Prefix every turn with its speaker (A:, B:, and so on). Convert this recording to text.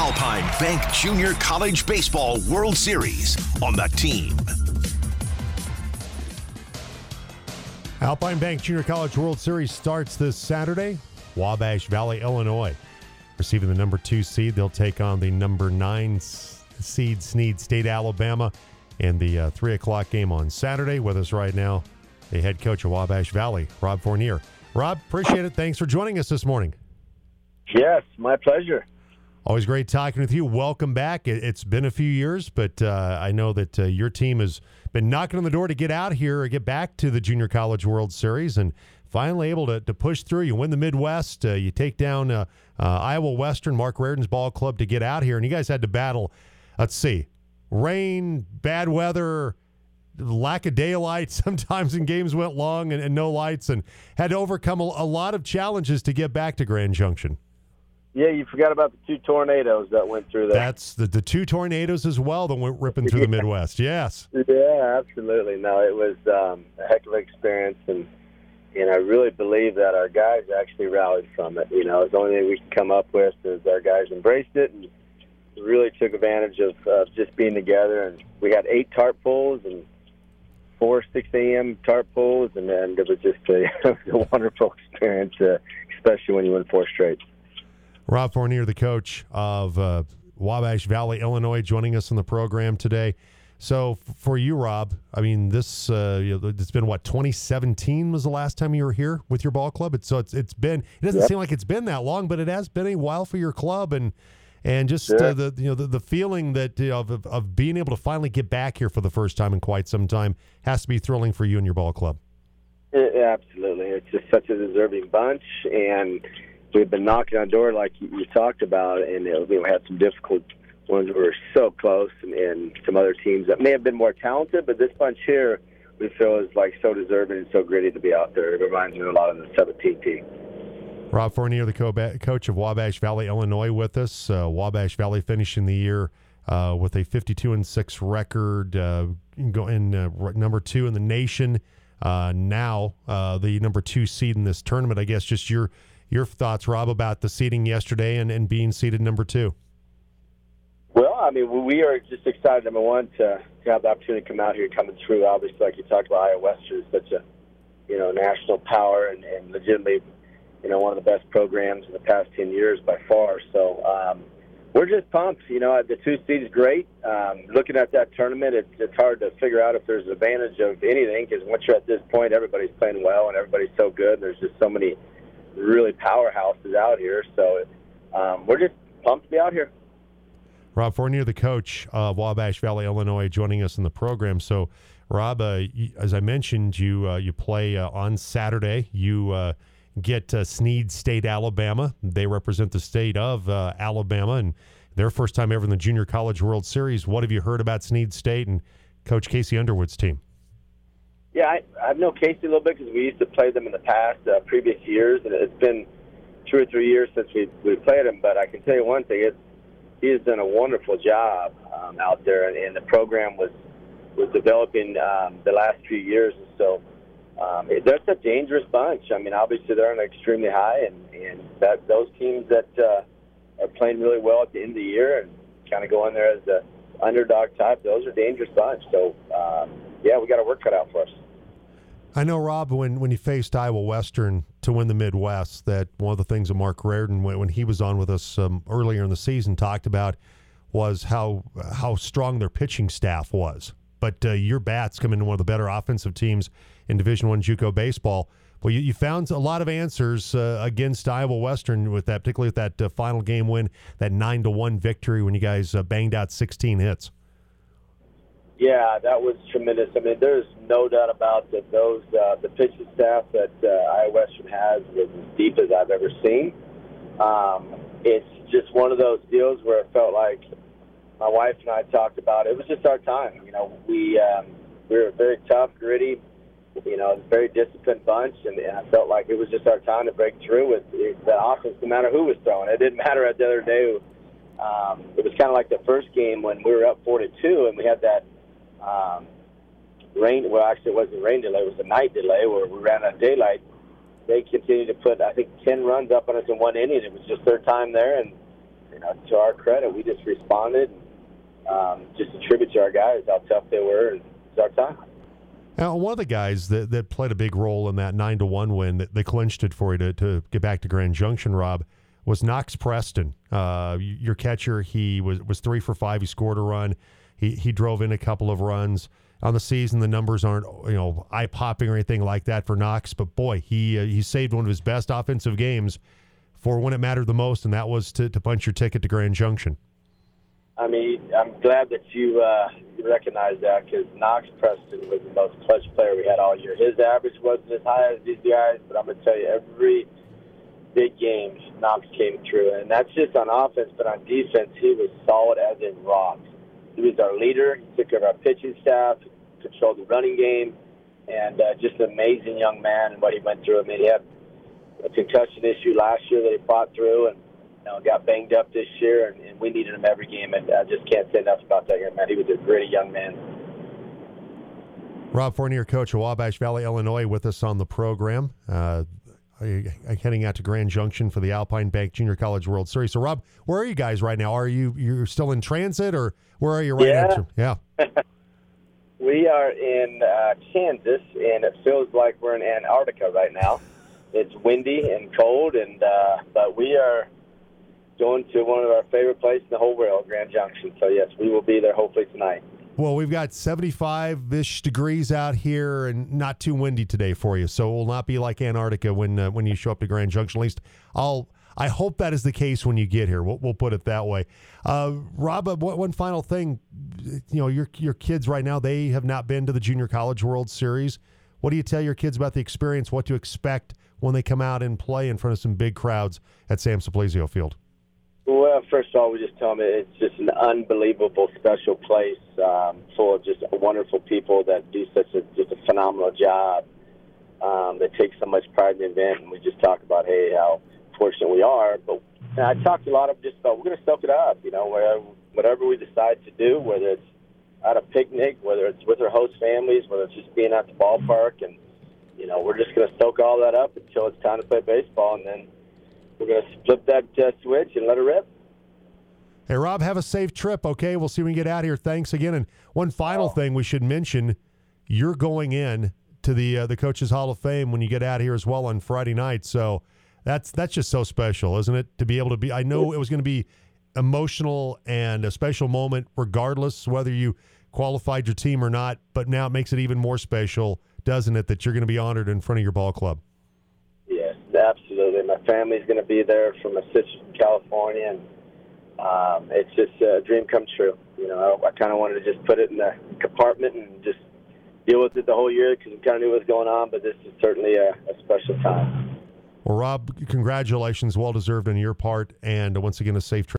A: Alpine Bank Junior College Baseball World Series on the team.
B: Alpine Bank Junior College World Series starts this Saturday. Wabash Valley, Illinois, receiving the number 2 seed. They'll take on the number 9 seed Snead State, Alabama, in the 3 o'clock game on Saturday. With us right now, the head coach of Wabash Valley, Rob Fournier. Rob, appreciate it. Thanks for joining us this morning.
C: Yes, my pleasure.
B: Always great talking with you. Welcome back. It's been a few years, but I know that your team has been knocking on the door to get out here or get back to the Junior College World Series, and finally able to push through. You win the Midwest. You take down Iowa Western, Mark Reardon's ball club, to get out here, and you guys had to battle, let's see, rain, bad weather, lack of daylight. Sometimes in games went long and no lights, and had to overcome a lot of challenges to get back to Grand Junction.
C: Yeah, you forgot about the 2 tornadoes that went through there.
B: That's the 2 tornadoes as well that went ripping through the Midwest. Yes.
C: Yeah, absolutely. No, it was a heck of an experience, and I really believe that our guys actually rallied from it. It's the only thing we can come up with is our guys embraced it and really took advantage of just being together. And we had 8 tarp pulls and 4 6 a.m. tarp pulls, and it was just a wonderful experience, especially when you win 4 straight.
B: Rob Fournier, the coach of Wabash Valley, Illinois, joining us on the program today. So for you, Rob, I mean, this it's been 2017 was the last time you were here with your ball club. It doesn't seem like it's been that long, but it has been a while for your club, and just the feeling that of being able to finally get back here for the first time in quite some time has to be thrilling for you and your ball club.
C: Absolutely, it's just such a deserving bunch, and we've been knocking on the door like you talked about, and we had some difficult ones that were so close, and some other teams that may have been more talented, but this bunch here we feel is like so deserving and so gritty to be out there. It reminds me a lot of the 17 team.
B: Rob Fournier, the coach of Wabash Valley, Illinois, with us. Wabash Valley finishing the year with a 52-6 record, number 2 in the nation. Now the number 2 seed in this tournament. I guess just your thoughts, Rob, about the seeding yesterday and being seeded number 2.
C: Well, I mean, we are just excited, number one, to have the opportunity to come out here coming through. Obviously, like you talked about, Iowa Western is such a national power and legitimately one of the best programs in the past 10 years by far. So we're just pumped. The 2 seed is great. Looking at that tournament, it's hard to figure out if there's an advantage of anything, because once you're at this point, everybody's playing well and everybody's so good. There's just so many really powerhouses out here. So we're just pumped to be out here.
B: Rob Fournier, the coach of Wabash Valley, Illinois, joining us in the program. So, Rob, as I mentioned, you play on Saturday. You get Snead State, Alabama. They represent the state of Alabama, and their first time ever in the Junior College World Series. What have you heard about Snead State and Coach Casey Underwood's team?
C: Yeah, I know Casey a little bit because we used to play them in the past, previous years, and it's been 2 or 3 years since we played him. But I can tell you one thing: he has done a wonderful job out there, and the program was developing the last few years. And so they're a dangerous bunch. I mean, obviously they're on extremely high, and that those teams that are playing really well at the end of the year and kind of go in there as the underdog type, those are a dangerous bunch. So yeah, we got our work cut out for us.
B: I know, Rob, when you faced Iowa Western to win the Midwest, that one of the things that Mark Reardon, when he was on with us earlier in the season, talked about was how strong their pitching staff was. But your bats come into one of the better offensive teams in Division I JUCO baseball. Well, you found a lot of answers against Iowa Western with that, particularly with that final game win, that 9-1 victory when you guys banged out 16 hits.
C: Yeah, that was tremendous. I mean, there's no doubt about that. The pitching staff that Iowa Western has is as deep as I've ever seen. It's just one of those deals where it felt like my wife and I talked about it was just our time. We were very tough, gritty, a very disciplined bunch, and I felt like it was just our time to break through with that offense, no matter who was throwing. It didn't matter the other day. It was kind of like the first game when we were up 4-2, and we had that rain. Well, actually, it wasn't rain delay; it was a night delay where we ran out of daylight. They continued to put, I think, 10 runs up on us in one inning. It was just their time there, and To our credit, we just responded. Just a tribute to our guys, how tough they were, and it's our time.
B: Now, one of the guys that played a big role in that 9-1 win that they clinched it for you to get back to Grand Junction, Rob, was Knox Preston. Your catcher, he was 3 for 5. He scored a run. He drove in a couple of runs. On the season, the numbers aren't eye-popping or anything like that for Knox, but boy, he saved one of his best offensive games for when it mattered the most, and that was to punch your ticket to Grand Junction.
C: I mean, I'm glad that you recognize that, because Knox Preston was the most clutch player we had all year. His average wasn't as high as these guys, but I'm going to tell you, every big game, Knox came through. And that's just on offense, but on defense, he was solid as in rocks. He was our leader. He took care of our pitching staff, controlled the running game, and just an amazing young man and what he went through. I mean, he had a concussion issue last year that he fought through, and got banged up this year, and we needed him every game, and I just can't say enough about that young man. He was a great young man.
B: Rob Fournier, coach of Wabash Valley, Illinois, with us on the program. Heading out to Grand Junction for the Alpine Bank Junior College World Series. So, Rob, where are you guys right now? You're still in transit, or where are you right now? Yeah.
C: We are in Kansas, and it feels like we're in Antarctica right now. It's windy and cold, but we are going to one of our favorite places in the whole world, Grand Junction. So, yes, we will be there hopefully tonight.
B: Well, we've got 75-ish degrees out here and not too windy today for you. So it will not be like Antarctica when you show up to Grand Junction. At least I hope that is the case when you get here. We'll put it that way. Rob, one final thing. Your kids right now, they have not been to the Junior College World Series. What do you tell your kids about the experience, what to expect when they come out and play in front of some big crowds at Sam Simplesio Field?
C: Well, first of all, we just tell them it's just an unbelievable, special place full of just wonderful people that do just a phenomenal job. They take so much pride in the event, and we just talk about, hey, how fortunate we are. But I talked to a lot of just about we're going to soak it up, whatever we decide to do, whether it's at a picnic, whether it's with our host families, whether it's just being at the ballpark, and we're just going to soak all that up until it's time to play baseball, and then we're going to flip that switch and let it rip.
B: Hey, Rob, have a safe trip, okay? We'll see when we get out of here. Thanks again. And one final thing we should mention, you're going in to the Coaches Hall of Fame when you get out of here as well on Friday night. So that's just so special, isn't it, to be able to be – I know it was going to be emotional and a special moment regardless whether you qualified your team or not, but now it makes it even more special, doesn't it, that you're going to be honored in front of your ball club?
C: Yes, absolutely. My family's going to be there from Citrus, California, and it's just a dream come true. I kind of wanted to just put it in the compartment and just deal with it the whole year because we kind of knew what was going on, but this is certainly a special time.
B: Well, Rob, congratulations. Well-deserved on your part, and once again, a safe trip.